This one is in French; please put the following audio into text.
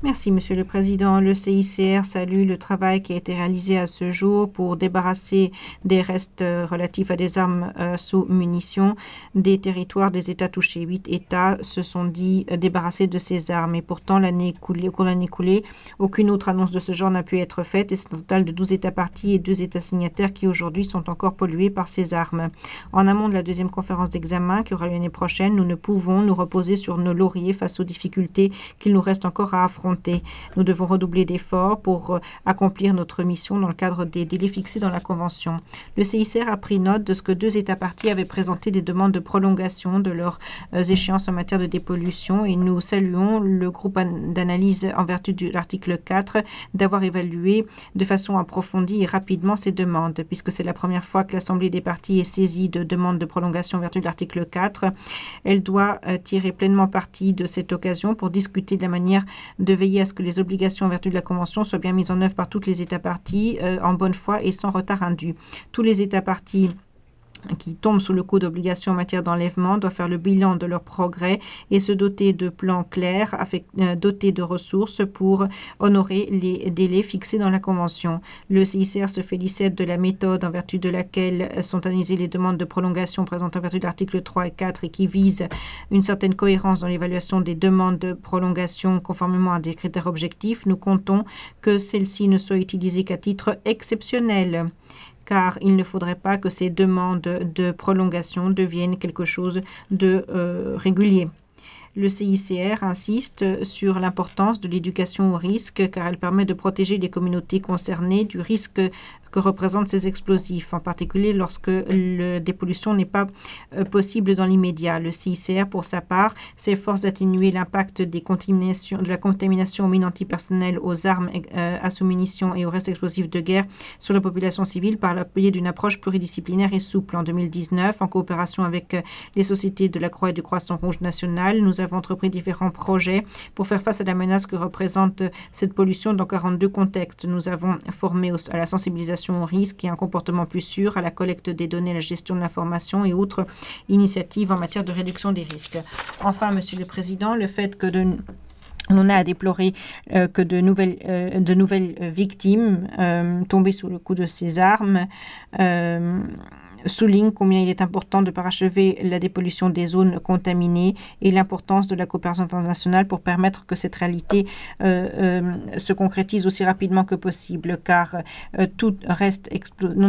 Merci, Monsieur le Président. Le CICR salue le travail qui a été réalisé à ce jour pour débarrasser des restes relatifs à des armes sous munitions des territoires des États touchés. 8 États se sont dit débarrassés de ces armes et pourtant, au cours de l'année écoulée, aucune autre annonce de ce genre n'a pu être faite et c'est un total de 12 États parties et 2 États signataires qui aujourd'hui sont encore pollués par ces armes. En amont de la deuxième conférence d'examen qui aura lieu l'année prochaine, nous ne pouvons nous reposer sur nos lauriers face aux difficultés qu'il nous reste encore à affronter. Nous devons redoubler d'efforts pour accomplir notre mission dans le cadre des délais fixés dans la Convention. Le CICR a pris note de ce que 2 États parties avaient présenté des demandes de prolongation de leurs échéances en matière de dépollution et nous saluons le groupe d'analyse en vertu de l'article 4 d'avoir évalué de façon approfondie et rapidement ces demandes. Puisque c'est la première fois que l'Assemblée des parties est saisie de demandes de prolongation en vertu de l'article 4, elle doit tirer pleinement parti de cette occasion pour discuter de la manière de veiller à ce que les obligations en vertu de la Convention soient bien mises en œuvre par toutes les États parties en bonne foi et sans retard indu. Tous les États parties qui tombent sous le coup d'obligations en matière d'enlèvement doivent faire le bilan de leurs progrès et se doter de plans clairs, dotés de ressources pour honorer les délais fixés dans la Convention. Le CICR se félicite de la méthode en vertu de laquelle sont analysées les demandes de prolongation présentes en vertu de l'article 3 et 4 et qui visent une certaine cohérence dans l'évaluation des demandes de prolongation conformément à des critères objectifs. Nous comptons que celles-ci ne soient utilisées qu'à titre exceptionnel, car il ne faudrait pas que ces demandes de prolongation deviennent quelque chose de régulier. Le CICR insiste sur l'importance de l'éducation au risque car elle permet de protéger les communautés concernées du risque que représentent ces explosifs, en particulier lorsque la dépollution n'est pas possible dans l'immédiat. Le CICR, pour sa part, s'efforce d'atténuer l'impact de la contamination aux mines antipersonnelles, aux armes à sous-munitions et aux restes explosifs de guerre sur la population civile par le biais d'une approche pluridisciplinaire et souple. En 2019, en coopération avec les sociétés de la Croix et du Croissant-Rouge national, nous avons entrepris différents projets pour faire face à la menace que représente cette pollution dans 42 contextes. Nous avons formé à la sensibilisation au risque et un comportement plus sûr, à la collecte des données, à la gestion de l'information et autres initiatives en matière de réduction des risques. Enfin, Monsieur le Président, le fait que on a à déplorer que de nouvelles victimes tombées sous le coup de ces armes souligne combien il est important de parachever la dépollution des zones contaminées et l'importance de la coopération internationale pour permettre que cette réalité se concrétise aussi rapidement que possible, car tout reste